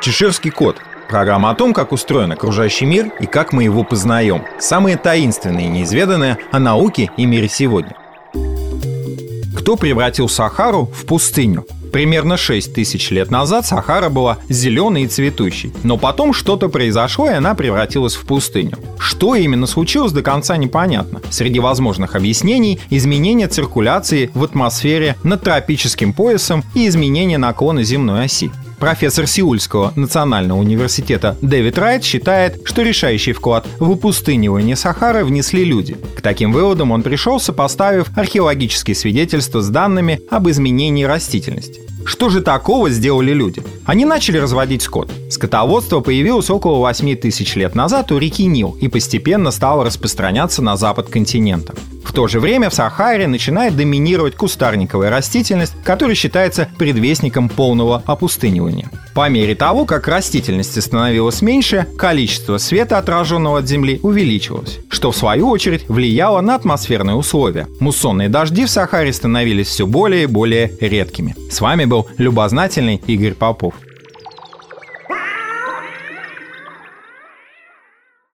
Чеширский кот. Программа о том, как устроен окружающий мир и как мы его познаем. Самые таинственные и неизведанные о науке и мире сегодня. Кто превратил Сахару в пустыню? Примерно 6 тысяч лет назад Сахара была зеленой и цветущей. Но потом что-то произошло, и она превратилась в пустыню. Что именно случилось, до конца непонятно. Среди возможных объяснений – изменение циркуляции в атмосфере над тропическим поясом и изменение наклона земной оси. Профессор Сеульского национального университета Дэвид Райт считает, что решающий вклад в опустынивание Сахары внесли люди. К таким выводам он пришел, сопоставив археологические свидетельства с данными об изменении растительности. Что же такого сделали люди? Они начали разводить скот. Скотоводство появилось около 8 тысяч лет назад у реки Нил и постепенно стало распространяться на запад континента. В то же время в Сахаре начинает доминировать кустарниковая растительность, которая считается предвестником полного опустынивания. По мере того, как растительности становилось меньше, количество света, отраженного от Земли, увеличивалось, что в свою очередь влияло на атмосферные условия. Муссонные дожди в Сахаре становились все более и более редкими. С вами был любознательный Игорь Попов.